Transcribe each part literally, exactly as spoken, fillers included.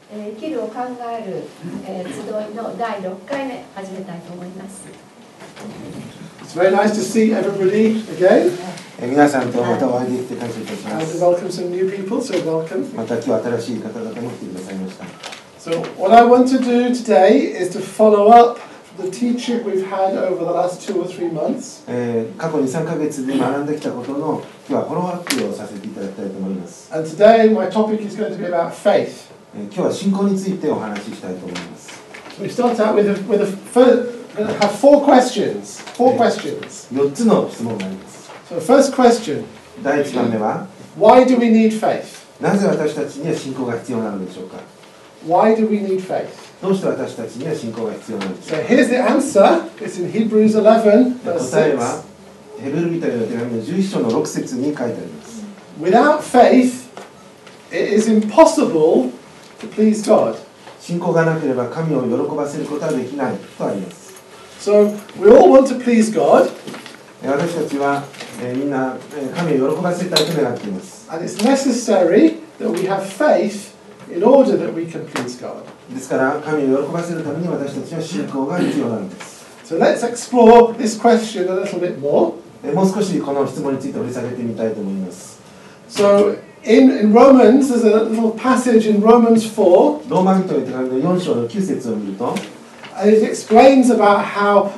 えー、生きるを考える、えー、集いのだいろっかいめ始めたいと思います。 It's very nice to see everybody again. 皆さんとまたお会いできて感謝いたしま And す。 to welcome some new people, so welcome. また今日新しい方々も来てくださいました。 So what I want to do today is to follow up the teaching we've had over the last two or three months. えー、過去にさんかげつで学んできたことの今日はフォローアップをさせていただきたいと思います。 And today my topic is going to be about faith. えー、今日は信仰についてお話ししたいと思います。 So we start out with a, with a first, we're going to have four questions. Four questions. よっつの質問があります。 So first question, だいいちばんめは、 why do we need faith? なぜ私たちには信仰が必要なのでしょうか。 Why do we need faith? どうして私たちには信仰が必要なのでしょ So うか。 here's the answer. It's in Hebrews eleven, verse 答え six. はヘブル人への手紙のじゅういっ章のろく節に書いてあります。 Without faith, it is impossible to please God. 信仰がなければ神を喜ばせることはできないとあります。 So we all want to please God, 私たちは、えー、みんな、えー、神を喜ばせたいと願っています。 and it's necessary that we have faith in order that we can please God. ですから神を喜ばせるために私たちは信仰が必要なんです。 So let's explore this question a little bit more. えー、もう少しこの質問について掘り下げてみたいと思います。 So in, in Romans, there's a little passage in Romans four, ローマ人への手紙のよん章のきゅう節を見ると、 and it explains about how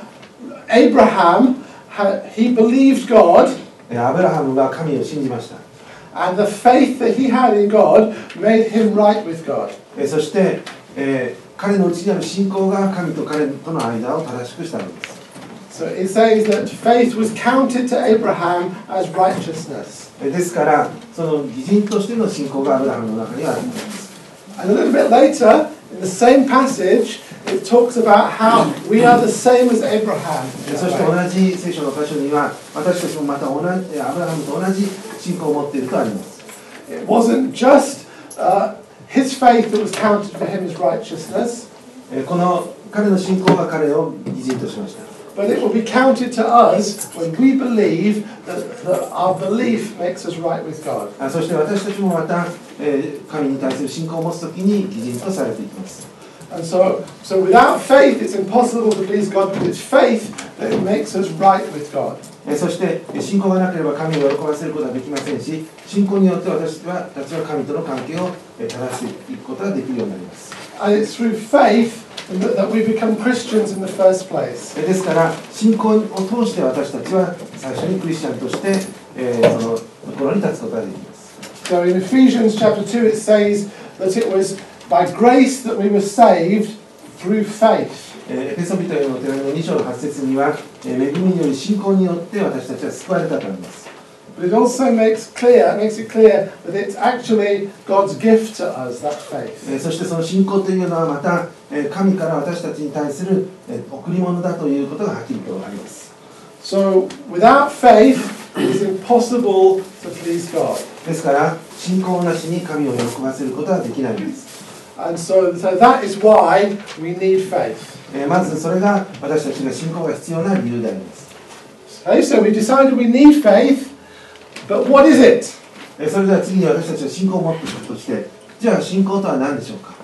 Abraham, ha- he believed God, えー、アブラハムが神を信じました。 and the faith that he had in God made him right with God. えー、そして、えー、彼のうちにある信仰が神と彼との間を正しくしたのです。 So it says that faith was counted to Abraham as righteousness. えー、ですからその義人としての信仰がアブラハムの中にはあるんです。 And a little bit later, in the same passage, it talks about how we are the same as Abraham. そして同じ聖書の箇所には私たちもまた同じアブラハムと同じ信仰を持っているとあります。 It wasn't just uh, his faith that was counted for him as righteousness, この彼の信仰が彼を義人としました。 but it will be counted to us when we believe that, that our belief makes us right with God. そして私たちもまた神に対する信仰を持つときに義人とされていきます。 And so, so without faith, it's impossible to please God, but it's faith that makes us right with God. そして信仰がなければ神を喜ばせることはできませんし、信仰によって私たちは神との関係を正していくことができるようになります。 And it's through faith that we become Christians in the first place. ですから信仰を通して私たちは最初にクリスチャンとして、えー、そのところに立つことができます。 So in Ephesians chapter two, it says that it was by grace that we were saved through faith. エペソビトへの手紙のに章のはち節には、恵みにより信仰によって私たちは救われたとあります。 But it also makes clear, makes it clear that it's actually God's gift to us, that faith. そしてその信仰というのはまた神から私たちに対する贈り物だということがはっきりとあります。 So without faith, it is impossible to please God. ですから信仰なしに神を喜ばせることはできないんです。 And so, so that is why we need faith. まずそれが私たちが信仰が必要な理由であります。 Okay, so we decided we need faith, but what is it? それでは次に私たちは信仰を持っていくとして、じゃあ信仰とは何でしょうか。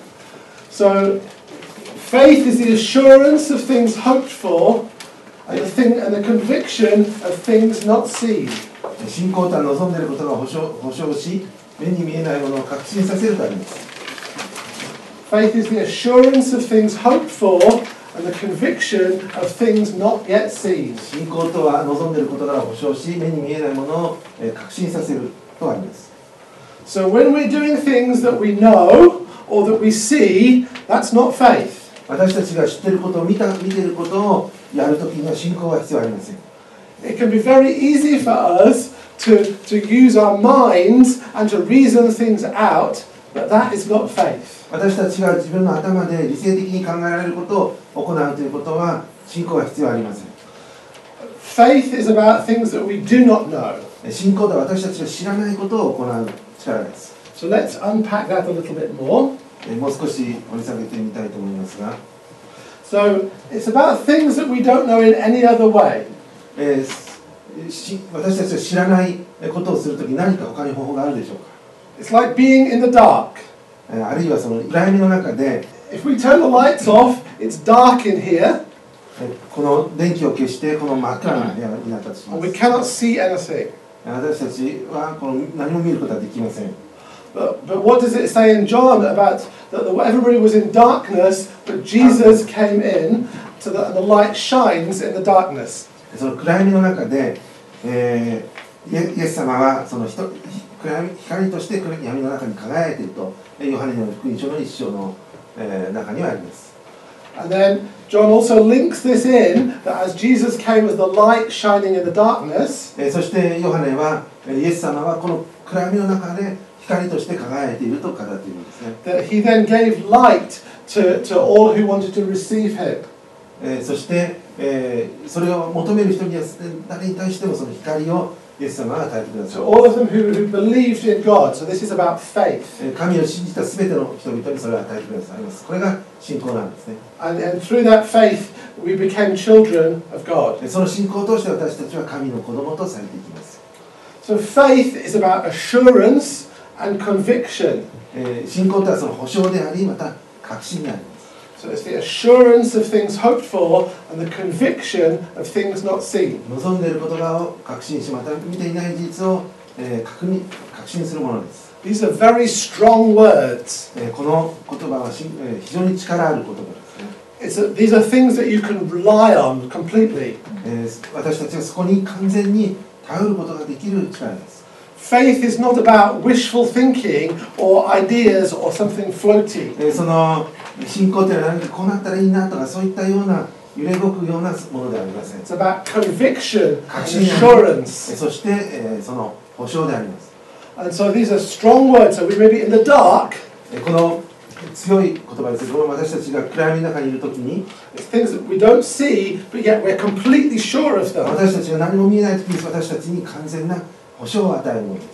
So faith is the assurance of things hoped for and the, thing, and the conviction of things not seen. 信仰とは望んでいることが保証、保証し、目に見えないものを確信させるとあります。 Faith is the assurance of things hoped for and the conviction of things not yet seen. 信仰とは望んでいることから保証し、目に見えないものを確信させるとあります。 So when we're doing things that we know or that we see, that's not faith. 私たちが知っていることを見た、見ていることをやるときには信仰は必要ありません。 It can be very easy for us to, to use our minds and to reason things out, but that is not faith. 私たちが自分の頭で理性的に考えられることを行うということは信仰は必要ありません。 Faith is about things that we do not know. 信仰とは私たちが知らないことを行う力です。 So let's unpack that a little bit more. もう少し掘り下げてみたいと思いますが、 So it's about things that we don't know in any other way. えー、し私たちが知らないことをするとき何か他に方法があるでしょうか。 It's like being in the dark. あるいはその暗闇の中で If we turn the lights off, it's dark in here, この電気を消してこの真っ暗な部屋になったとしま and we す。 cannot see anything. 私たちはこの何も見ることはできません。 But, but what does it say in John about that the, everybody was in darkness, but Jesus came in, to the, and the light shines in the darkness. その暗闇の中で、えー、イエス様はその人暗闇光として闇の中に輝いているとヨハネの福音書の一章の、えー、中にはあります。 And then John also links this in that as Jesus came as the light shining in the darkness, えー、そしてヨハネはイエス様はこの暗闇の中で光として輝いていると語っているんですね。 that he then gave light to, to all who wanted to receive him. えー、そして、えー、それを求める人には誰に対してもその光をイエス様が与えてくださ So い。 all of them who, who believed in God. So this is about faith. えー神を信じたすべての人々にそれを与えてくださいます。これが信仰なんですね。 And, and through that faith, we became children of God. その信仰を通して私たちは神の子供とされていきます。 So faith is about assurance and conviction. えー信仰とはその保証であり、また確信であります。 So it's the assurance of things hoped for and the conviction of things not seen. 望んでいる言葉を確信し、また見ていない事実を、えー確認確信するものです。 These are very strong words. えーこの言葉はし、えー非常に力ある言葉ですね。 It's a, these are things that you can rely on completely. えー私たちはそこに完全に頼ることができる力です。 Faith is not about wishful thinking or ideas or something floaty. えーその信仰というのは何かこうなったらいいなとかそういったような揺れ動くようなものではありません。 It's about conviction 確 and 信であります。 assurance. えーそして、えーその保証であります。 And so these are strong words. So we may be in the dark. えーこの強い言葉ですけども、私たちが暗闇の中にいるときに It's things that we don't see, but yet we're completely sure of them. 私たちが何も見えないときに私たちに完全な保証を与えるものです。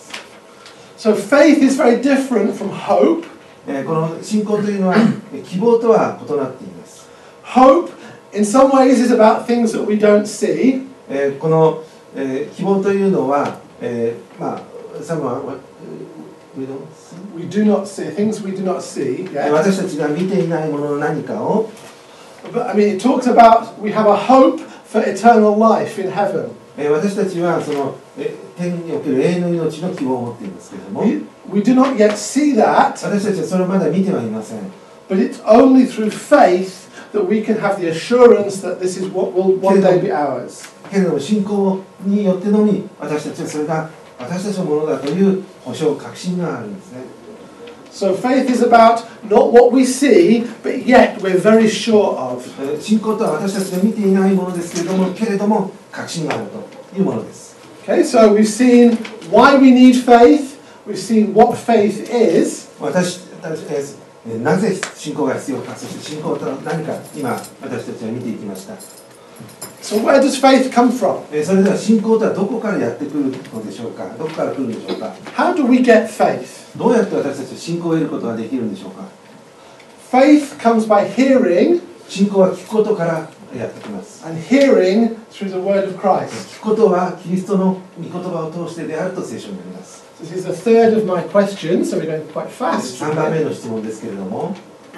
So faith is very different from hope. えーこの信仰というのはえー希望とは異なっています。 Hope, in some ways, is about things that we don't see. えーこの、えー希望というのは、えーまあ、some are what, we don't see? We do not see things we do not see. えー Yeah. 私たちが見ていないものの何かを、 But I mean, it talks about we have a hope for eternal life in heaven. えー私たちはその、えー天における永遠の命の希望を持っていますけれども、 We, we do not yet see that, 私たちはそれをまだ見てはいません。 but it's only through faith that we can have the assurance that this is what will one day be ours. けれども信仰によってのみ私たちはそれが私たちのものだという保証確信があるんですね。 So faith is about not what we see, but yet we're very sure of. えー信仰とは私たちが見ていないものですけれども、けれども確信があるというものです。 Okay, so we've seen why we need faith. We've seen what faith is. 私たち、えーなぜ信仰が必要か、そして信仰とは何か今私たちは見ていきました。 So where does faith come from? えーそれでは信仰とはどこからやってくるのでしょうか。どこから来るんでしょうか。 How do we get faith? どうやって私たちは信仰を得ることができるんでしょうか。 Faith comes by hearing, 信仰は聞くことからやってきます。 and hearing through the word of Christ. 聞くことはキリストの御言葉を通してであると聖書になります。 This is the third of my questions, so we're going quite fast. さんばんめの質問ですけれども、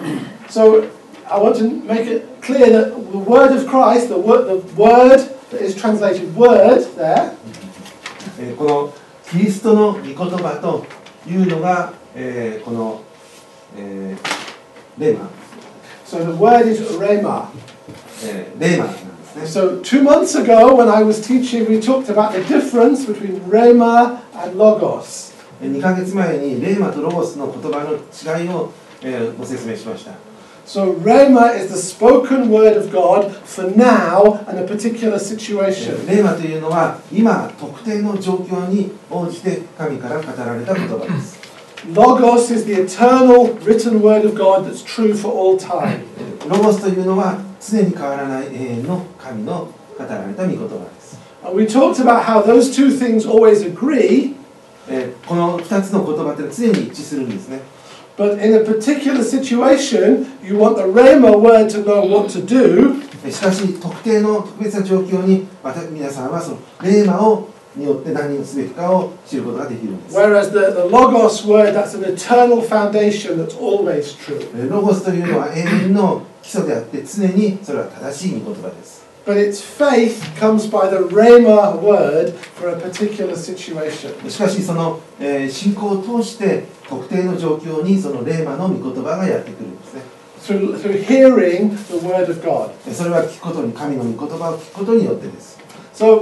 So I want to make it clear that the word of Christ, the word, the word that is translated word there, えーこのキリストの御言葉というのが、えーこの、えーレーマ、 so the word is rhema. えーレーマなんですね。 So two months ago when I was teaching, we talked about the difference between rhema and logos. にかげつまえにレーマとロゴスの言葉の違いを、えーご説明しました。 So rhema is the spoken word of God for now and a particular situation. レーマというのは今特定の状況に応じて神から語られた言葉です。 Logos is the eternal written word of God that's true for all time. ロゴスというのは常に変わらない永遠の神の語られた御言葉です。 And we talked about how those two things always agree, えーこのふたつの言葉って常に一致するんですね。 but in a particular situation, you want the rhema word to know what to do, しかし特定の特別な状況にまた皆さんはそのレーマをによって何をすべきかを知ることができるんです。 Whereas the, the Logos word, that's an eternal foundation that's always true. ロゴスというのは永遠の基礎であって常にそれは正しい御言葉です。 But its faith comes by the Rhema word for a particular situation. しかしその、えー、信仰を通して特定の状況にそのレーマの御言葉がやってくるんですね。 Through, through hearing the word of God. それは聞くことに、神の御言葉を聞くことによってです。 So,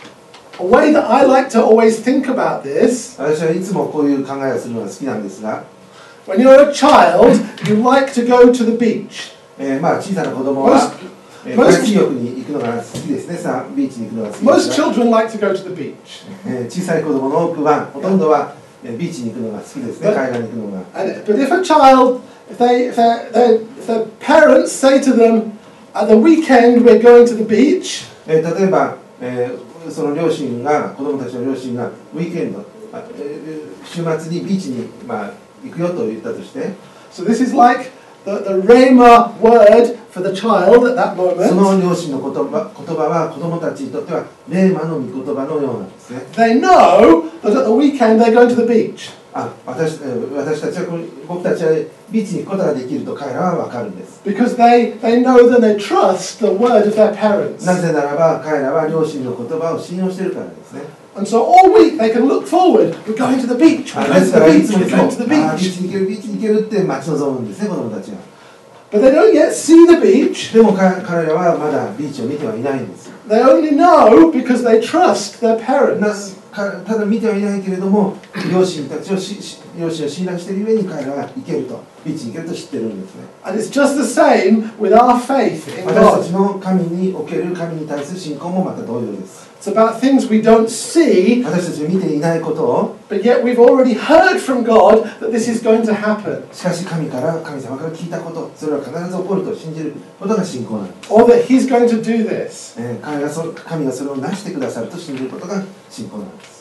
a way that I like to always think about this, 私はいつもこういう考えをするのが好きなんですが、 when you're a child, you like to go to the beach. えー、まあ小さな子供は、えー、海水浴に行くのが好きですね。さあビーチに行くのが好きです Most が、 children like to go to the beach. えー、小さい子供の多くは、ほとんどは、えー、ビーチに行くのが好きですね。 But- 海岸に行くのが。 And, but if a child, if they, if, they, they, if their parents say to them, at the weekend we're going to the beach, えー、例えば、えー、その両親が、子供たちの両親がウィーケンド、あえー、週末にビーチに、まあ、行くよと言ったとして、 so this is like the, the Rhema word for the child at that その moment. 両親の言葉、言葉は子供たちにとってはレーマの御言葉のようなんですね。 They know that at the weekend they're going to the beach. あ、私、えー私たちはこれ、僕たちはビーチに行くことができると彼らは分かるんです。 Because they, they know that they trust the word of their parents. なぜならば彼らは両親の言葉を信用しているからですね。 And so all week they can look forward. We're going to the beach. あ We're で going す to から the い beach. つもい We're つも going to the あー beach. ビーチに行けるビーチに行けるって待ち望むんですね、子供たちは。 But they don't yet see the beach. でもか彼らはまだビーチを見てはいないんです。 They only know because they trust their な parents. かただ見てはいないけれども、両親たちをしし両親を信頼しているゆえに彼らは行けると、ビーチに行けると知ってるんですね。 And it's just the same with our faith in 私たち God. の神における神に対する信仰もまた同様です。 It's about things we don't see, 私たちが見ていないことを、 but yet we've already heard from God that this is going to happen. しかし神から神様から聞いたこと、それは必ず起こると信じることが信仰なんです。 Or that He's going to do this. えー彼がそ神がそれをなしてくださると信じることが信仰なんです。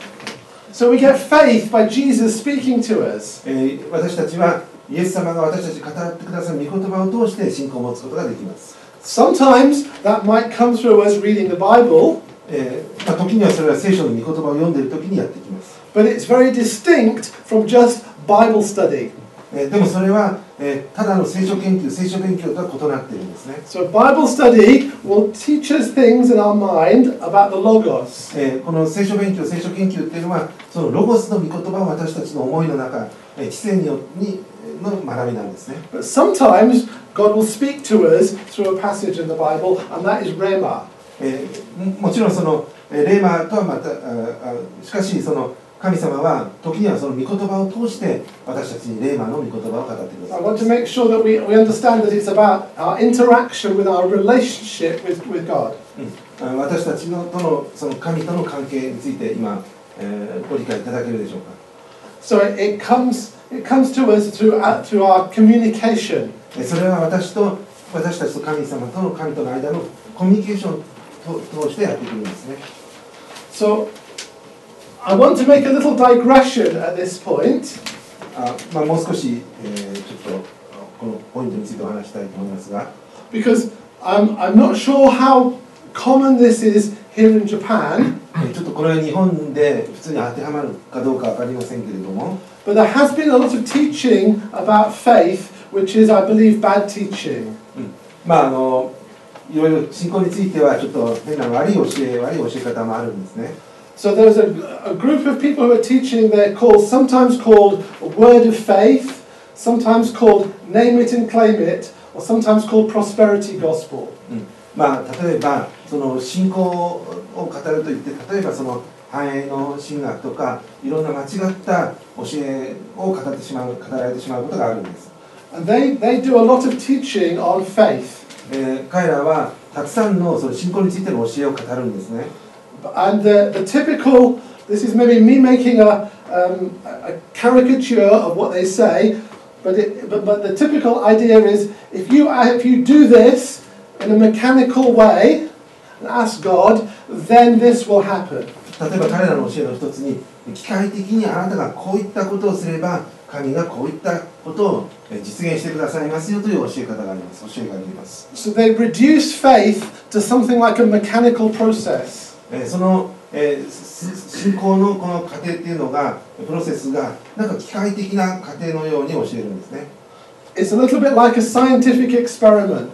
So we get faith by Jesus speaking to us. えー私たちはイエス様が私たちに語ってくださる御言葉を通して信仰を持つことができます。 Sometimes that might come through us reading the Bible, えーまあ、時にはそれは聖書の御言葉を読んでいる時にやってきます。 but it's very distinct from just Bible study. えーでもそれは、えーただの聖書研究、聖書勉強とは異なっているんですね。 So Bible study will teach us things in our mind about the Logos. えーこの聖書勉強、聖書研究っていうのはそのロゴスの御言葉を私たちの思いの中、えー知性によにの学びなんですね。 But sometimes God will speak to us through a passage in the Bible, and that is Rhema. えーももちろんそのえーレーマーとはまたああしかしその神様は時にはその御言葉を通して私たちにレーマーの御言葉を語ってくだ I さい。 want to make sure that we, we understand that it's about our interaction with our relationship with, with God. うんあ私たちのとのその神との関係について今、えーご理解いただけるでしょうか。 So it, it comes it comes to us through uh, through our communication. えーそれは私と私たちと神様との神との間のコミュニケーションを通してやってくるんですね。 So I want to make a little digression at this point. あまあ、もう少し、えーちょっとこのポイントについてお話したいと思いますが、 Because I'm, I'm not sure how common this is here in Japan, えーちょっとこれは日本で普通に当てはまるかどうかわかりませんけれども、 but there has been a lot of teaching about faith, which is, I believe, bad teaching. うんまああのいろいろ信仰についてはちょっと変な悪い教え悪い教え方もあるんですね。 So there's a, a group of people who are teaching, they're called, sometimes called a word of faith, sometimes called name it and claim it, or sometimes called prosperity gospel. うんまあ例えばその信仰を語るといって例えばその繁栄の神学とかいろんな間違った教えを語ってしまう語られてしまうことがあるんです。 And they, they do a lot of teaching on faith. えー彼らはたくさんのその信仰についての教えを語るんですね。 And the, the typical, this is maybe me making a, um, a caricature of what they say, but, it, but, but the typical idea is if you, if you do this in a mechanical way and ask God, then this will happen. 例えば彼らの教えの一つに機械的にあなたがこういったことをすれば神がこういったことを実現してくださいますよという教え方があります。教えがあります。 So they reduce faith to something like a mechanical process. えーその、 えー、信仰のこの過程っていうのがプロセスがなんか機械的な過程のように教えるんですね。 It's a little bit like a scientific experiment.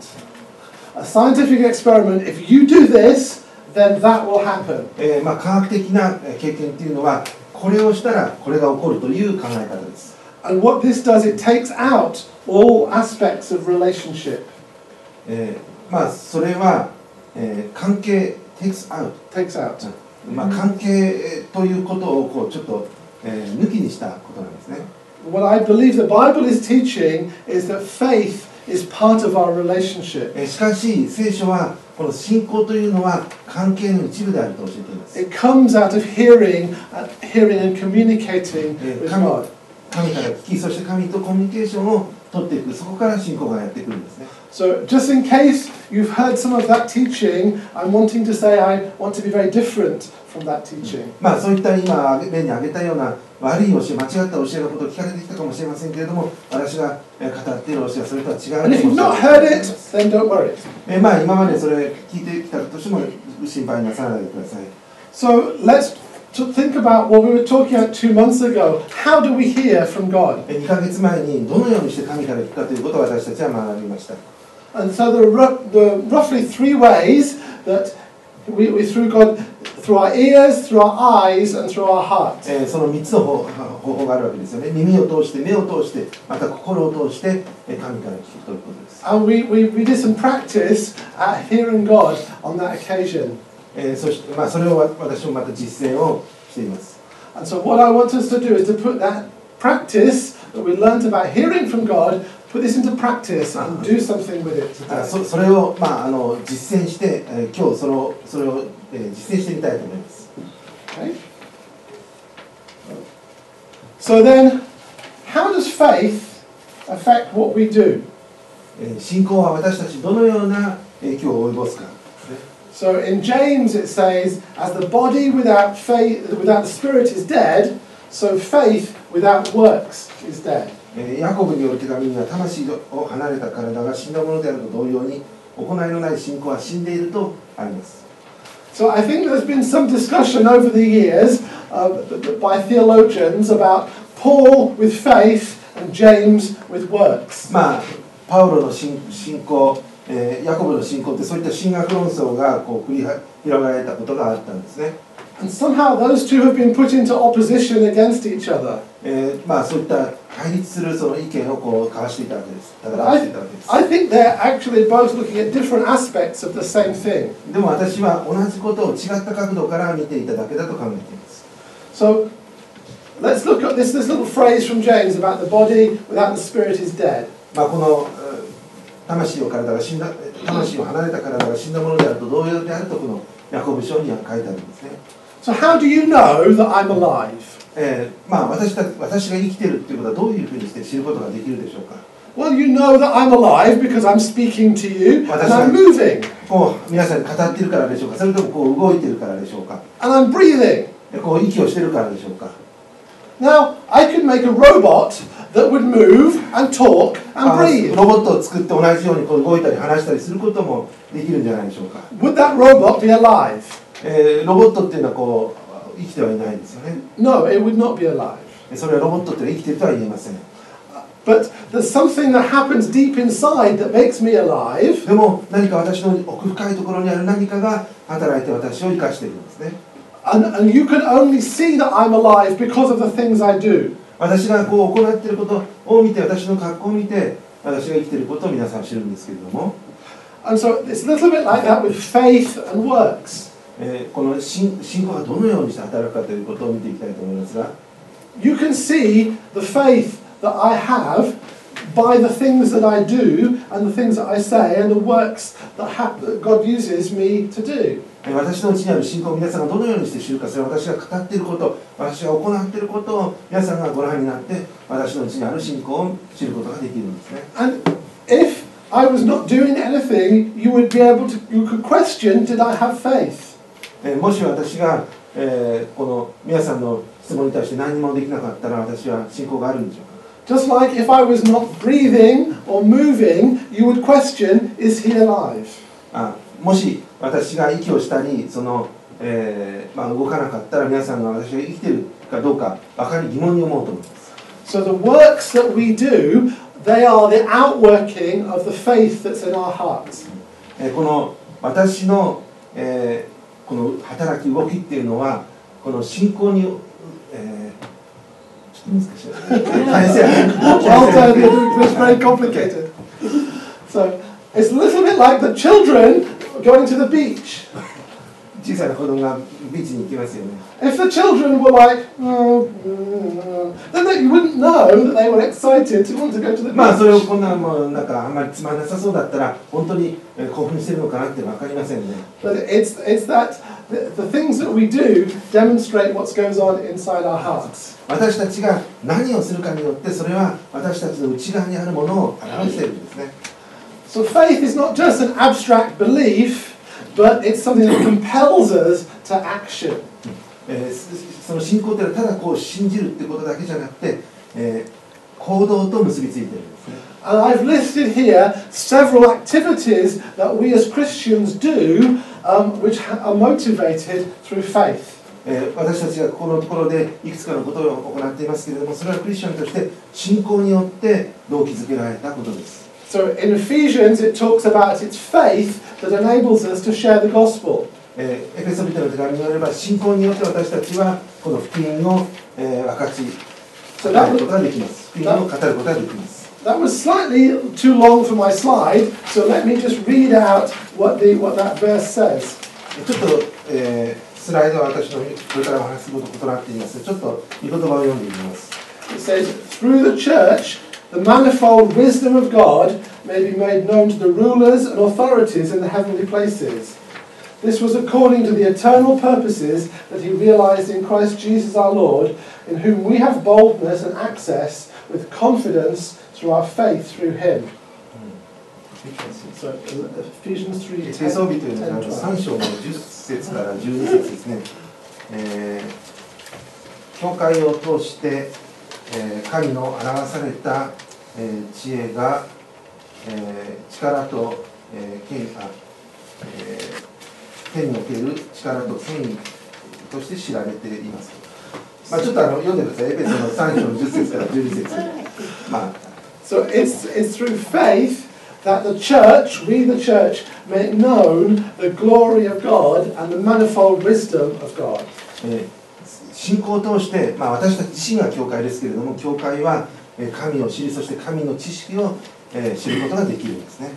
A scientific experiment, if you do this, then that will happen. えーまあ、科学的な経験っていうのはこれをしたらこれが起こるという考え方です。 And what this does, it takes out all aspects of relationship. えー、まあそれは、えー、関係 takes out Takes out. まあ関係ということをこうちょっと、えー、抜きにしたことなんですね。 What I believe the Bible is teaching is that faith is part of our relationship. しかし聖書はこの信仰というのは関係の一部であると教えています。 It comes out of hearing, uh, hearing and communicating with 神 God. 神から聞き、そして神とコミュニケーションを取っていく、そこから信仰がやってくるんですね。 So just in case you've heard some of that teaching, I'm wanting to say I want to be very different from that teaching. まあそういった今例に挙げたような悪い教え、間違った教えのことを聞かれてきたかもしれませんけれども、私が語っている教えはそれとは違うか And も if しれ you've ま not せん。 heard it, then don't worry. えまあ今までそれ聞いてきたとしても心配なさらないでください。 So let's to think about what we were talking about two months ago. How do we hear from God? にかげつまえにどのようにして神から聞くかということを私たちは学びました。 And so there are, there are roughly three ways that we, we through God, through our ears, through our eyes, and through our heart. えー、そのみっつの方法があるわけですよね。耳を通して、目を通して、また心を通して神から聞くということです。 And we, we, we did some practice at hearing God on that occasion. えー、そして、まあ、それを私もまた実践をしています。 And so what I want us to do is to put that practice that we learned about hearing from God, put this into practice and do something with it あ today. そ, それを、まあ、あの実践して、えー、今日それを、それを、えー、実践してみたいと思います。 Okay? So then, how does faith affect what we do? えー、信仰は私たちどのような影響を及ぼすか。 So in James it says, as the body without faith, without the spirit is dead, so faith without works is dead. ヤコブによる手紙には魂を離れた体が死んだものであると同様に行いのない信仰は死んでいるとあります。 So I think there's been some discussion over the years uh, by theologians about Paul with faith and James with works. まあパウロの信仰、えー、ヤコブの信仰ってそういった神学論争がこう繰り広げられたことがあったんですね。 And somehow those two have been put into opposition against each other. えー、まあそういった対立するその意見をこう交わしていたわけです。戦 But わ I, していたわけです。 I think they're actually both looking at different aspects of the same thing. でも私は同じことを違った角度から見ていただけだと考えています。 So let's look at this, this little phrase from James about the body without the spirit is dead. まあこの魂を体が死んだ魂を離れた体が死んだものであると同様であるとこのヤコブ書には書いてあるんですね。 So how do you know that I'm alive? えー、まあ私た私が生きているっていうことはどういうふうにして知ることができるでしょうか。 Well, you know that I'm alive because I'm speaking to you and I'm moving こう皆さんに語っているからでしょうか。それともこう動いているからでしょうか。 and I'm breathing. こう息をしているからでしょうか。 Now, I could make a robot that would move and talk and あ breathe. ロボットを作って同じようにこう動いたり話したりすることもできるんじゃないでしょうか。 Would that robot be alive? えー、ロボットっていうのはこう生きてはいないんですよね。 No, it would not be alive. それはロボットっていうのは生きているとは言えません。 But there's something that happens deep inside that makes me alive. でも何か私の奥深いところにある何かが働いて私を生かしているんですね。 And, and you can only see that I'm alive because of the things I do. 私がこう行っていることを見て、私の格好を見て、私が生きていることを皆さん知るんですけれども、 And so it's a little bit like that with faith and works. えー、この信仰がどのようにして働くかということを見ていきたいと思いますが、 You can see the faith that I have by the things that I do and the things that I say and the works that, ha- that God uses me to do. 私のうちにある信仰を皆さんがどのようにして知るか、それは私が語っていること、私が行っていることを皆さんがご覧になって、私のうちにある信仰を知ることができるんですね。 And if I was not doing anything, you would be able to, you could question, did I have faith? えー、もし私が、えー、この皆さんの質問に対して何もできなかったら私は信仰があるんでしょうか。 Just like if I was not breathing or moving, you would question, is he alive? あもし私が息をしたりその、 えーまあ、動かなかったら皆さんが私が生きているかどうかばかり疑問に思うと思います。 So the works that we do, they are the outworking of the faith that's in our hearts. えーこの私の、えーこの働き動きっていうのはこの信仰に、えー、ちょっと難しい大変 Well done, it's very complicated. So it's a little bit like the children going to the beach. 小さな子供がビーチに行きますよね。 If the children were like, oh, mm, then they, you wouldn't know that they were excited to want to go to the beach. まあそれをこんなもうなんかあんまりつまんなさそうだったら本当にえー興奮してるのかなって分かりませんね。 But it's, it's that the, the things that we do demonstrate what goes on inside our hearts. 私たちが何をするかによってそれは私たちの内側にあるものを表しているんですね。 So faith is not just an abstract belief, but it's something that compels us to action. えーその信仰というのはただこう信じるってことだけじゃなくて、えー行動と結びついているんですね。 And I've listed here several activities that we as Christians do um, which ha- are motivated through faith. えー私たちがここのところでいくつかのことを行っていますけれども、それはクリスチャンとして信仰によって動機づけられたことです。 So in Ephesians it talks about it's faith that enables us to share the gospel. えーエペソビトの手紙によれば信仰によって私たちはこの福音を、えー分かち語ることができます。福音を語ることができます。 That was slightly too long for my slide, so let me just read out what, the, what that verse says. ちょっと、えースライドは私のこれからお話しすることとなっていますので、ちょっと御言葉を読んでみます。 It says, through the church, the manifold wisdom of God may be made known to the rulers and authorities in the heavenly places. This was according to the eternal purposes that he realized in Christ Jesus our Lord, in whom we have boldness and access with confidence through our faith through him. So, Ephesians three, エペソビトの手紙さん章のじゅっ節からじゅうに節ですね。えー教会を通して、えー神の表された、えー知恵が、えー力と、えー権あえー天における力と権威として知られています。まあ、ちょっとあの読んでください。エペソのさん章のじゅっ節からじゅうに節。まあ、 So it's, it's through faith that the church, we the church, make known the glory of God and the manifold wisdom of God. えー信仰を通して、まあ、私たち自身が教会ですけれども、教会はえー神を知り、そして神の知識を、えー知ることができるんですね。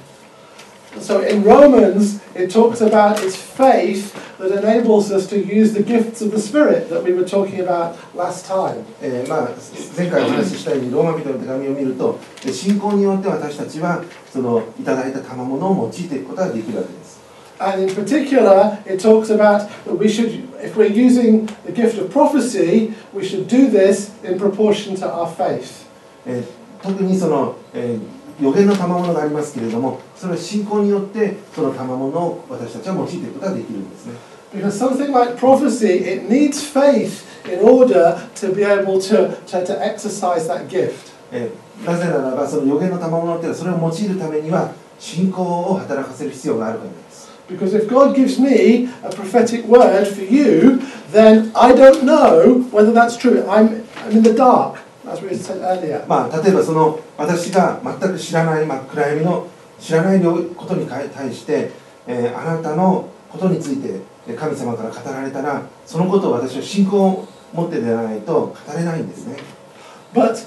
So in Romans, it talks about it's faith that enables us to use the gifts of the Spirit that we were talking about last time. えーまあ、前回お話ししたようにローマ人の手紙を見ると、えー信仰によって私たちはそのいただいた賜物を用いていくことができるわけです。 And in particular, it talks about that we should, if we're using the gift of prophecy, we should do this in proportion to our faith. えー特にその、えー予言の賜物がありますけれども、それは信仰によってその賜物を私たちは用いていくことができるんですね。 Because something like prophecy, it needs faith in order to be able to, to, to exercise that gift. えーなぜならばその予言の賜物っていうのはそれを用いるためには信仰を働かせる必要があるからです。 Because if God gives me a prophetic word for you, then I don't know whether that's true. I'm, I'm in the dark, as we said earlier. まあ、例えばその私が全く知らない真っ暗闇の知らないことに対して、えーあなたのことについて神様から語られたら、そのことを私は信仰を持ってでないと語れないんですね。 But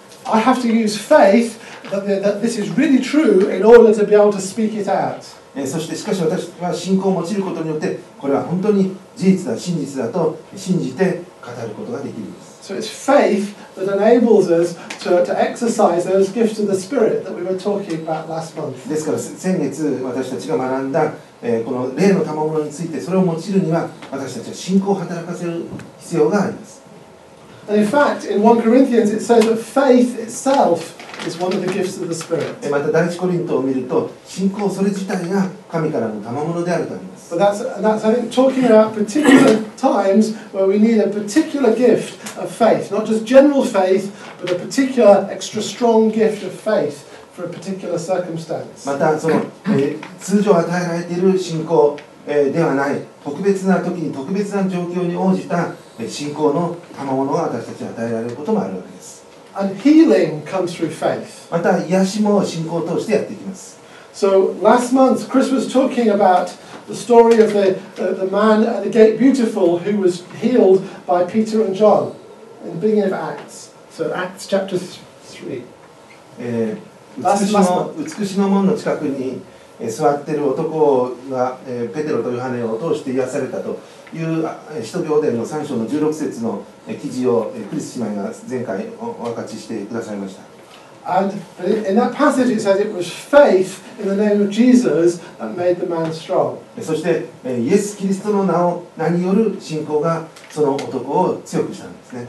I have to use faith that, the, that this is really true in order to be able to speak it out. えーそしてしかし私は信仰を用いることによってこれは本当に事実だ真実だと信じて語ることができるんです。 So it's faith that enables us to, to exercise those gifts of the Spirit that we were talking about last month. ですから先月私たちが学んだ、えーこの霊の賜物についてそれを用いるには私たちは信仰を働かせる必要があります。 And in fact, in First Corinthians it says that faith itself is one of the gifts of the Spirit. えーまた第一コリントを見ると信仰それ自体が神からの賜物であるとあります。 But that's, that's, I think, talking about particular times where we need a particular gift of faith, not just general faith, but a particular extra strong gift of faith for a particular circumstance. またその、えー通常与えられている信仰、 ではない、特別な時に特別な状況に応じた信仰の賜物が私たちに与えられることもあるわけです。 And healing comes through faith. また癒しも信仰を通してやっていきます。 So last month, Chris was talking about the story of the, uh, the man at the gate Beautiful who was healed by Peter and John in the beginning of Acts. So Acts chapter three. えー、美しの美しの門の近くに座っている男が、えー、ペテロとヨハネを通して癒されたという使徒行伝のさん章のじゅうろく節の記事をクリス姉妹が前回お分かちしてくださいました。 And in that passage it says it was faith in the name of Jesus that made the man strong. そしてイエス・キリストの名を名による信仰がその男を強くしたんですね。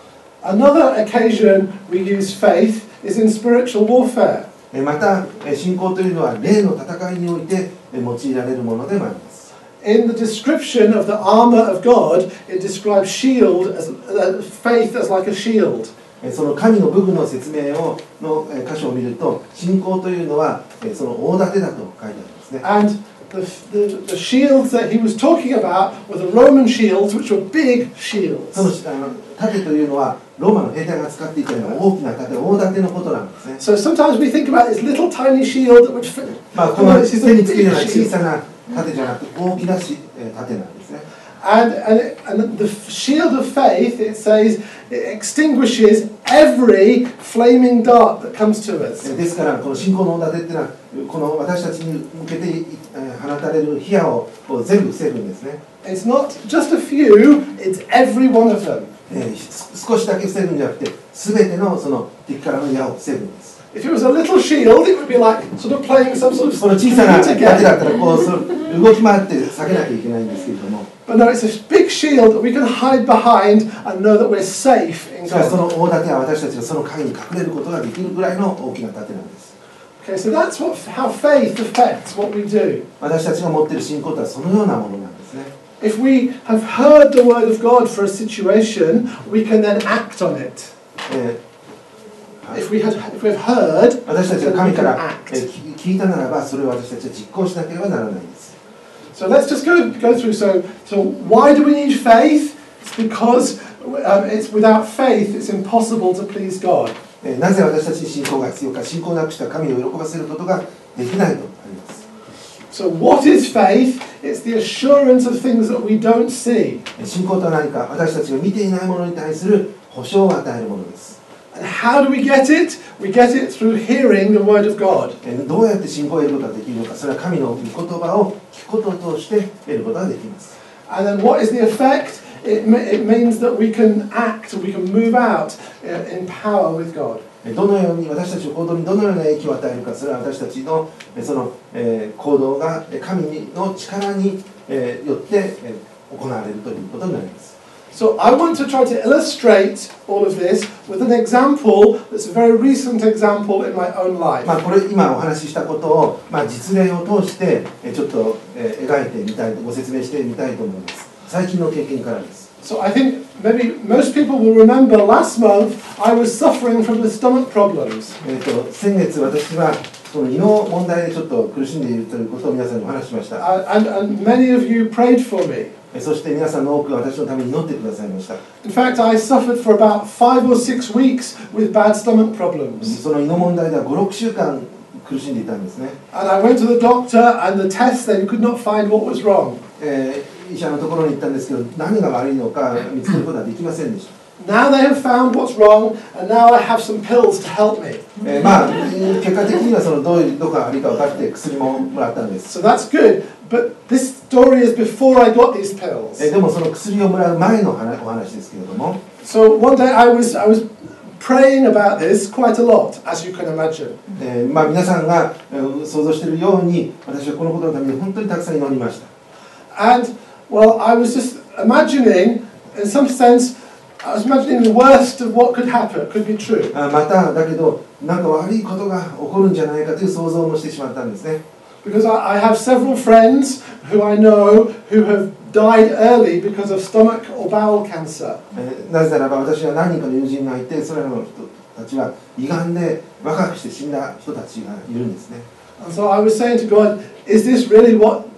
Another occasion we use faith is in spiritual warfare. また信仰というのは霊の戦いにおいて用いられるものでもあります。 In the description of the armor of God, it describes shield as uh, faith as like a shield. その神の武具の説明をの箇所を見ると、信仰というのはその大盾だと書いてありますね。 And the, the, the shields that he was talking about were the Roman shields, which were big shields. そのあの盾というのはローマの兵隊が使っていたような大きな盾、大盾のことなんですね。 So sometimes we think about this little tiny shield that would fit. まあこの手につけるような小さな盾じゃなくて大きなし盾なんですね。 And, and, it, and the shield of faith, it says, it extinguishes every flaming dart that comes to us. ですからこの信仰の大盾っていうのはこの私たちに向けて放たれる火矢を全部防ぐんですね。 It's not just a few, it's every one of them. 少しだけ防ぐんじゃなくて全てのその敵からの矢を防ぐんです。 If it was a little shield, it would be like sort of playing some sort of この小さな盾だったらこう動き回って下げなきゃいけないんですけれども。 But no, it's a big shield that we can hide behind and know that we're safe in それはそ God. の大盾は私たちがその陰に隠れることができるぐらいの大きな盾なんです。 Okay, so that's what, how faith affects what we do. 私たちが持っている信仰とはそのようなものなんですね。 If we have heard the word of God for a situation, we can then act on it. えー If we had, if we've heard, 私たちが then 神 we か can ら act. 聞いたならばそれを私たちは実行しなければならないんです。 So let's just go go through. So, so why do we need faith? It's because um, it's without faith, it's impossible to please God. なぜ私たちに信仰が必要か、信仰なくした神を喜ばせることができないとあります。 So what is faith? It's the assurance of things that we don't see. 信仰とは何か、私たちが見ていないものに対する保証を与えるものです。 And how do we get it? We get it through hearing the word of God. どうやって信仰を得ることができるのか、それは神の御言葉を聞くことを通して得ることができます。 And then what is the effect? It, it means that we can act, we can move out in power with God. どのように私たちの行動にどのような影響を与えるか、それは私たちのその行動が神の力によって行われるということになります。 So I want to try to illustrate all of this with an example that's a very recent example in my own life. まあこれ今お話ししたことを、まあ、実例を通してちょっと描いてみたい、ご説明してみたいと思います。最近の経験からです。 So I think maybe most people will remember last month I was suffering from the stomach problems. えっと先月私はその胃の問題でちょっと苦しんでいるということを皆さんにお話ししました。 Uh, and, and many of you prayed for me. そして皆さんの多くが私のために祈ってくださいました。 In fact, I suffered for about five or six weeks with bad stomach problems. その胃の問題ではご、ろくしゅうかん苦しんでいたんですね。 And I went to the doctor and the test, they could not find what was wrong. えー、医者のところに行ったんですけど、何が悪いのか見つけることはできませんでした。 Now they have found what's wrong, and now I have some pills to help me. えー、まあ結果的にはそのどういうどこが悪いか分かって薬ももらったんです。 So that's good. But this story is before I got these pills. えー、でもその薬をもらう前のお話ですけれども。 So one day I was I was praying about this quite a lot, as you can imagine. えー、まあ皆さんが、えー、想像しているように、私はこのことのために本当にたくさん祈りました。 And well, I was just imagining, in some sense, I was imagining the worst of what could happen, could be true. まただけどなんか悪いことが起こるんじゃないかという想像もしてしまったんですね。 Because I, I have several friends who I know who have died early because of stomach or bowel cancer. なぜならば私は何人かの友人がいて、それらの人たちは胃がんで若くして死んだ人たちがいるんですね。 And so I was saying to God, is this really what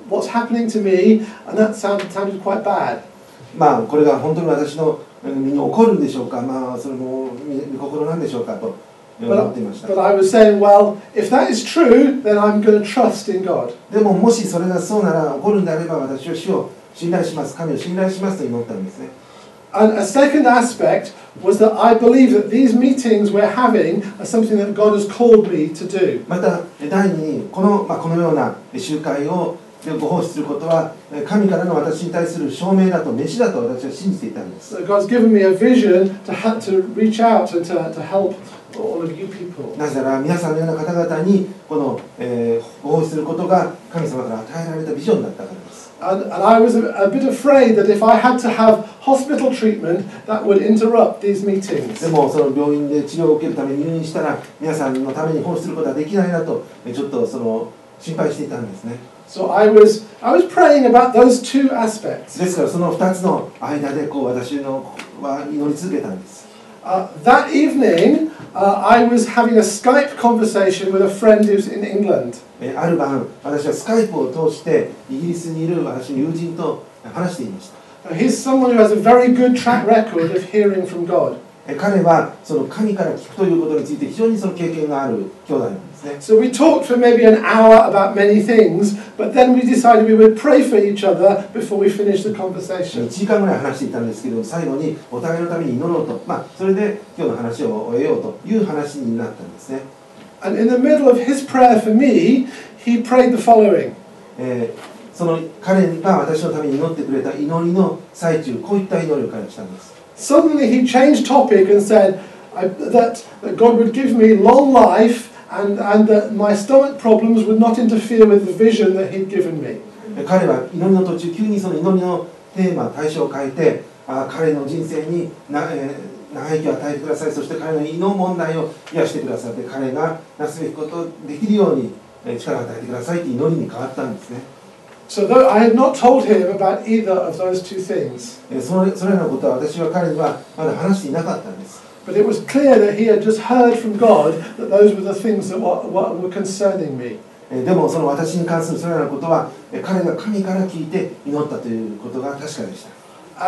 what's happening to me, and that sounded, sounded quite bad. まあこれが本当に私の身に起こるんでしょうか、まあそれも御心なんでしょうかと思っていました。 But, but I was saying, well, if that is true, then I'm going to trust in God. でももしそれがそうなら起こるんであれば私は主を信頼します、神を信頼しますと祈ったんですね。 And a second aspect was that I believe that these meetings we're having are something that God has called me to do. また第二にこの、まあ、このような集会をご奉仕することは神からの私に対する証明だと飯だと私は信じていたんです。 So God's given me a vision to, ha- to reach out and to, to help all of you people. なぜなら皆さんのような方々にこの、えー、ご奉仕することが神様から与えられたビジョンだったからです。 And, and I was a, a bit afraid that if I had to have hospital treatment, that would interrupt these meetings. でもその病院で治療を受けるために入院したら皆さんのために奉仕することはできないなとちょっとその心配していたんですね。 So I was, I was praying about those two aspects. ですからそのふたつの間でこう私のは祈り続けたんです。 Uh, that evening, uh, I was having a Skype conversation with a friend who's in England. えある晩私はスカイプを通してイギリスにいる私の友人と話していました。 Now, he's someone who has a very good track record of hearing from God. 彼はその神から聞くということについて非常にその経験がある兄弟なんですね。 So we talked for maybe an hour about many things, but then we decided we would pray for each other before we finished the い conversation. ちじかんぐらい話していたんですけど最後にお互いのために祈ろうと、まあ、それで今日の話を終えようという話になったんですね。 And in the middle of his prayer for me, he prayed the following. えー、その彼が私のために祈ってくれた祈りの最中こういった祈りを彼はしたんです。 Suddenly he changed topic and said I, that, that God would give me long life and, and that my stomach problems would not interfere with the vision that he'd given me. 彼は祈りの途中急にその祈りのテーマ対象を変えてあ彼の人生にな、えー、長生きを与えてください、そして彼の胃の問題を癒してくださって彼がなすべきことをできるように力を与えてくださいという祈りに変わったんですね。 So though I had not told him about either of those two things, それ、それらのことは私は彼にはまだ話していなかったんです。 but it was clear that he had just heard from God that those were the things that were, were concerning me. でもその私に関するそれらのことは彼が神から聞いて祈ったということが確かでした。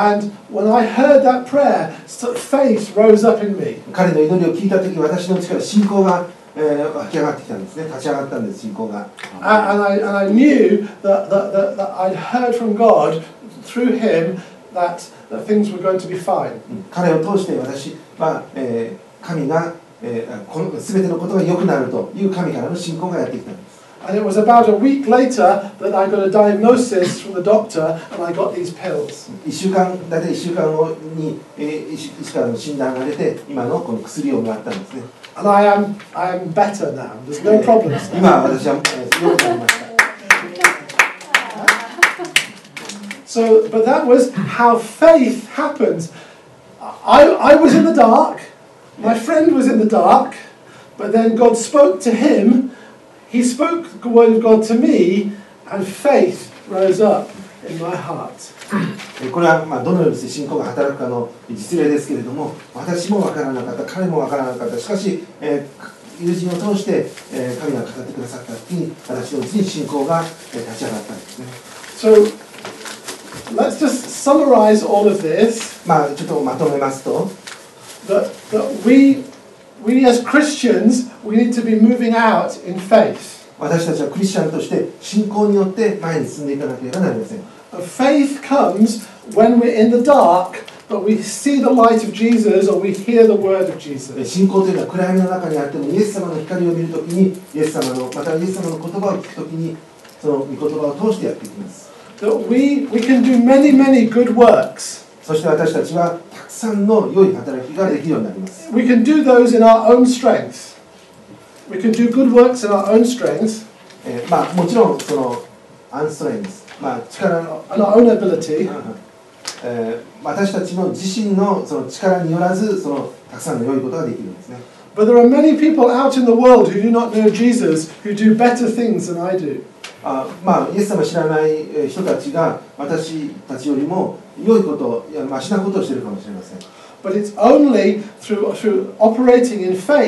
And when I heard that prayer, faith rose up in me. 彼の祈りを聞いたとき私のうちから信仰がえー、湧き上がってきたんですね。立ち上がったんです、信仰が。 And I, and I knew that, that, that, that I'd heard from God through him that, that things were going to be fine. 彼を通して私は、えー、神が、えー、この全てのことが良くなるという神からの信仰がやってきたんです。 And it was about a week later that I got a diagnosis from the doctor and I got these pills. いっしゅうかん、大体いっしゅうかんごに、えー、医師からの診断が出て今のこの薬をもらったんですね。 And I am, I am better now. There's no problems. 今私は、えー、良くなりました。 So, but that was how faith happens. I, I was in the dark. My friend was in the dark. But then God spoke to him. He spoke the word of God to me, and faith rose up in my heart. これはまあどのようにして信仰が働くかの実例ですけれども、私も分からなかった、彼も分からなかった。しかし、えー、友人を通して、えー、神が語ってくださった時に私のうちに信仰が立ち上がったんですね。 So let's just summarize all of this. まあちょっとまとめますと、 That, that we, we as Christians, we need to be moving out in faith. 私たちはクリスチャンとして信仰によって前に進んでいかなければなりません。 Faith comes when we're in the dark, but we see the light of Jesus or we hear the word of Jesus. 信仰というのは暗闇の中にあってもイエス様の光を見るときにイエス様のまたイエス様の言葉を聞くときにその御言葉を通してやっていきます。 That we, we can do many, many good works. そして私たちはたくさんの良い働きができるようになります。 We can do those in our own strength. We can do good works in our own strength. えー、まあもちろんそのアンストレングス、まあ力の、 and our own ability. えー、私たちの自身のその力によらずそのたくさんの良いことができるんですね。 But there are many people out in the world who do not know Jesus who do better things than I do. あまあイエス様を知らない人たちが私たちよりも良いこといやマシなことをしているかもしれません。 But it's only through, through operating in faith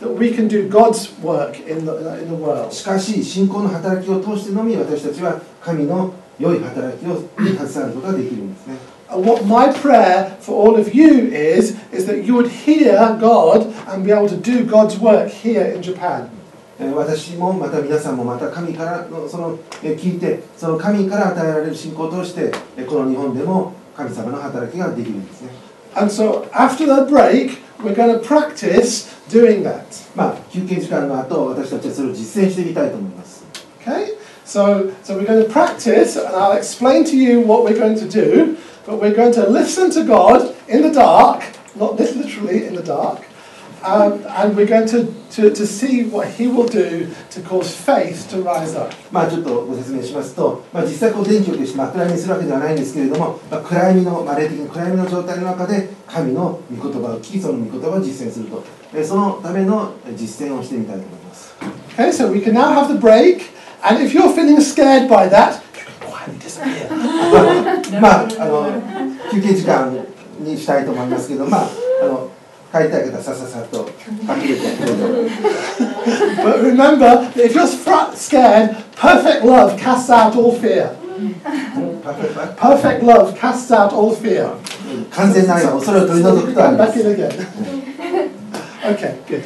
that we can do God's work in the, in the world. しかし信仰の働きを通してのみ私たちは神の良い働きをに携わることができるんですね。 And what my prayer for all of you is, is that you would hear God and be able to do God's work here in Japan. 私もまた皆さんもまた神からのその聞いてその神から与えられる信仰を通してこの日本でも神様の働きができるんですね。 And so after the break, we're going to practice doing that. まあ休憩時間の後、私たちはそれを実践してみたいと思います。 Okay? So, so we're going to practice, and I'll explain to you what we're going to do, but we're going to listen to God in the dark, not literally in the dark, um, and we're going to, to, to see what He will do to cause faith to rise up. まあちょっとご説明しますと、まあ、実際こう電気を消して真っ暗闇にするわけではないんですけれども、まあ、暗闇の、まあ、霊的に暗闇の状態の中で神の御言葉を聞き、その御言葉を実践すると、そのための実践をしてみたいと思います。 Okay, so we can now have the break, and if you're feeling scared by that, you can quietly disappear. まああの休憩時間にしたいと思いますけど、まああの帰りたい方はさささっと隠れてどうぞ。 But remember, if you're scared, perfect love casts out all fear. Perfect love casts out all fear. 完全な愛は恐れを取り除くとありま Back す。 in again. Okay, good.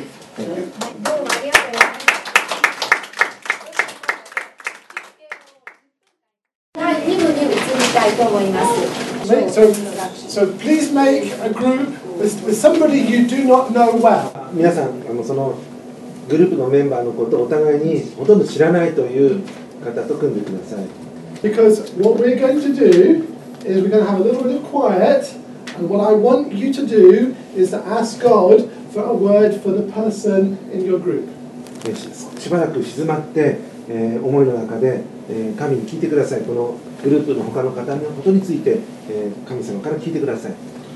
第二部に移りたいと思います。 So, so please make a group with, with somebody you do not know well. 皆さんあのそのグループのメンバーのことをお互いにほとんど知らないという方と組んでください。 Because what we're going to do is we're going to have a little bit of quiet, and what I want you to do is to ask God for a word for the person in your group. し, しばらく静まって、えー、思いの中で、えー、神に聞いてください。このグループの他の方のことについて、えー、神様から聞いてください。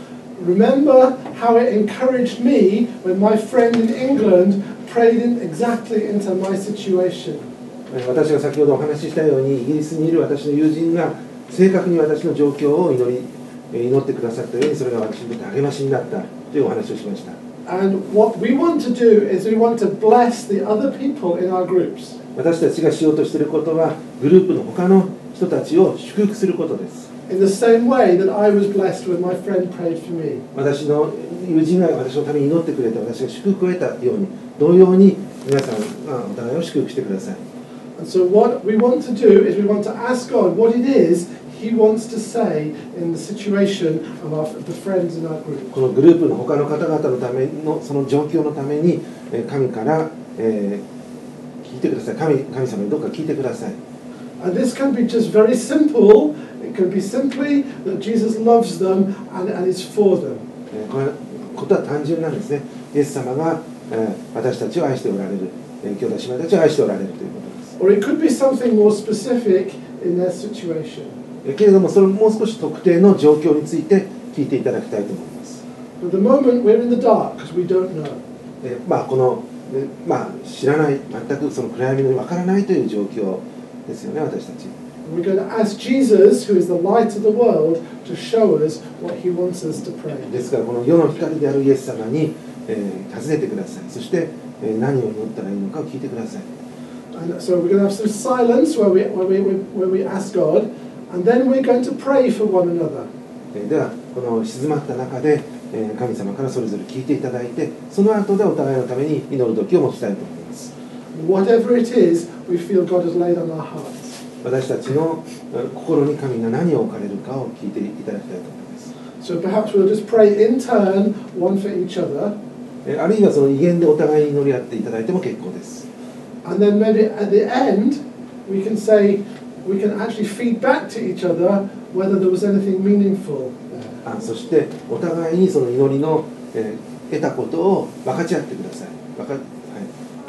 Remember how it encouraged me when my friend in England prayed in exactly into my situation. 私が先ほどお話ししたようにイギリスにいる私の友人が正確に私の状況を祈り祈ってくださったようにそれが私にとって励ましになったというお話をしました。 And what we want to do is we want to bless the other people in our groups. 私たちがしようとしていることはグループの他の人たちを祝福することです。 In the same way that I was blessed when my friend prayed for me. 私の友人が私のために祈ってくれて私が祝福を得たように同様に皆さんがお互いを祝福してください。 And so what we want to do is we want to ask God what it is He wants to say in the situation of, our, of the friends in our group. このグループの他の方々のためのその状況のために神から、えー、聞いてください。神、神様にどうか聞いてください。 And this can be just very simple. It can be simply that Jesus loves them and, and is for them. これことは単純なんですね。イエス様が、えー、私たちを愛しておられる、えー、兄弟姉妹たちを愛しておられるということです。 Or it could be something more specific in their situation. けれどもそれもう少し特定の状況について聞いていただきたいと思います。 But at the moment we're in the dark because we don't know. えまあこの、まあ、知らない全くその暗闇の分からないという状況ですよね私たち。 We're going to ask Jesus, who is the light of the world, to show us what He wants us to pray. ですからこの世の光であるイエス様に、えー、尋ねてください。そして、えー、何を祈ったらいいのかを聞いてください。 And so we're going to have some silence where we, where we, where we ask God, and then we're going to pray for one another. ではこの静まった中で神様からそれぞれ聞いていただいてその後でお互いのために祈る時を持ちたいと思います。 Whatever it is we feel God has laid on our hearts. 私たちの心に神が何を置かれるかを聞いていただきたいと思います。 So perhaps we'll just pray in turn, one for each other. あるいはその威厳でお互いに祈り合っていただいても結構です。 And then maybe at the end we can say, we can actually feed back to each other whether there was anything meaningful. あそしてお互いにその祈りの、えー、得たことを分かち合ってください。分か、はい、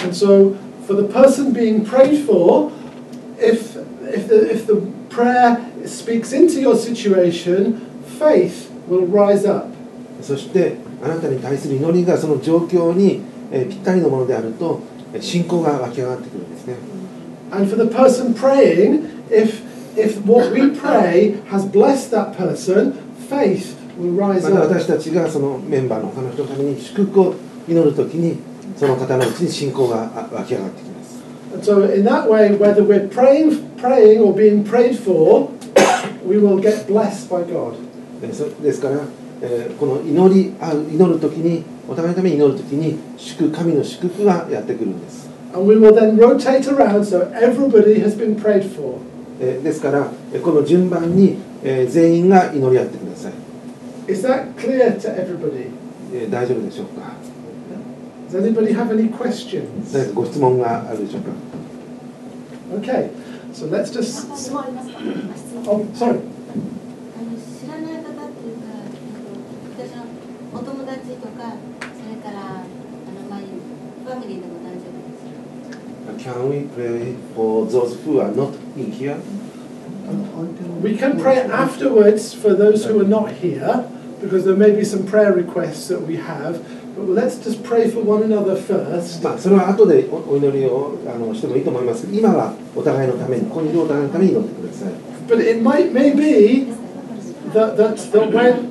And so for the person being prayed for, if, if, the, if the prayer speaks into your situation, faith will rise up. そしてあなたに対する祈りがその状況に、えー、ぴったりのものであると信仰が湧き上がってくるんですね。 And for the person praying, if, if what we pray has blessed that person, faith will rise また up. 私たちがそのメンバーの他の人のために祝福を祈るときにその方のうちに信仰が湧き上がってきます。 And so in that way, whether we're praying, praying or being prayed for, we will get blessed by God. ですから、えー、この祈り合う祈るときにお互いのために祈るときに祝神の祝福がやってくるんです。 And we will then rotate around so everybody has been prayed for. えー、ですからこの順番に、えー、全員が祈り合ってください。 Is that clear to everybody? えー、大丈夫でしょうか。 Does anybody have any questions? 何かご質問があるでしょうか。 Okay, so let's just. 質問ありますか？質問。 Oh, sorry. あの知らない方っていうか、えっと、私のお友達とか、それからあのまあファミリーでも大丈夫です。 Can we pray for those who are not in here? We can pray afterwards for those who are not here, because there may be some prayer requests that we have. But let's just pray for one another first. まあそれは後で お, お祈りをあのしてもいいと思いますけど、今はお互いのために、ここにいるお互いのために祈ってください。 But it might may be that that that when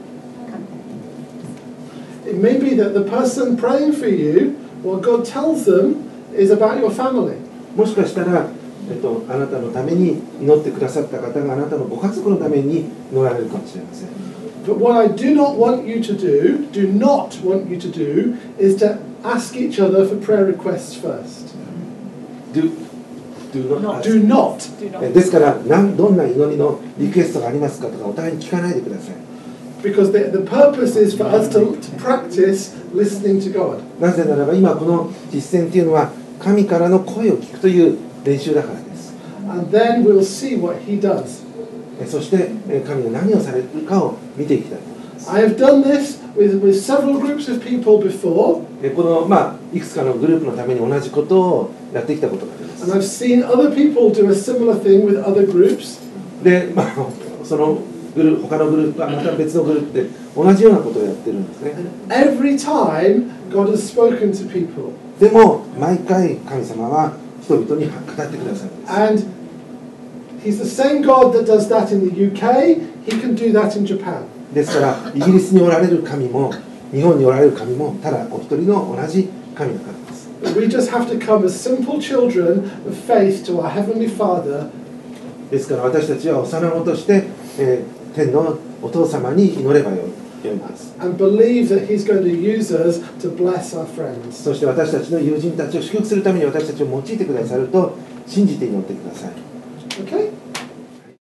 it may be that the person praying for you, what God tells them is about your family. もしかしたら、えっと、あなたのために祈ってくださった方があなたのご家族のために祈られるかもしれません。 But what I do not want you to do, do not want you to do, is to ask each other for prayer requests first. Do, do not. Do not. えですから何、どんな祈りのリクエストがありますかとかお互いに聞かないでください。 Because the, the purpose is for us to, to practice listening to God. なぜならば今この実践というのは神からの声を聞くという練習だからです。 And then we'll see what He does. えそしてえ神が何をされるかを見ていきたいと思います。 I have done this with, with several groups of people before. えこの、まあ、いくつかのグループのために同じことをやってきたことがあります。 And I've seen other people do a similar thing with other groups. で、まあ、そのグループ他のグループはまた別のグループで同じようなことをやってるんですね。 And every time God has spoken to people. でも毎回神様は人々に語ってくださるんです。 And He's the same God that does that in the U K. He can do that in Japan. ですからイギリスにおられる神も日本におられる神もただお一人の同じ神の方です。 We just have to come as simple children of faith to our Heavenly Father. ですから私たちは幼子として、えー、天のお父様に祈ればよいんです。 And believe that He's going to use us to bless our friends. そして私たちの友人たちを祝福するために私たちを用いてくださると信じて祈ってください。 Okay?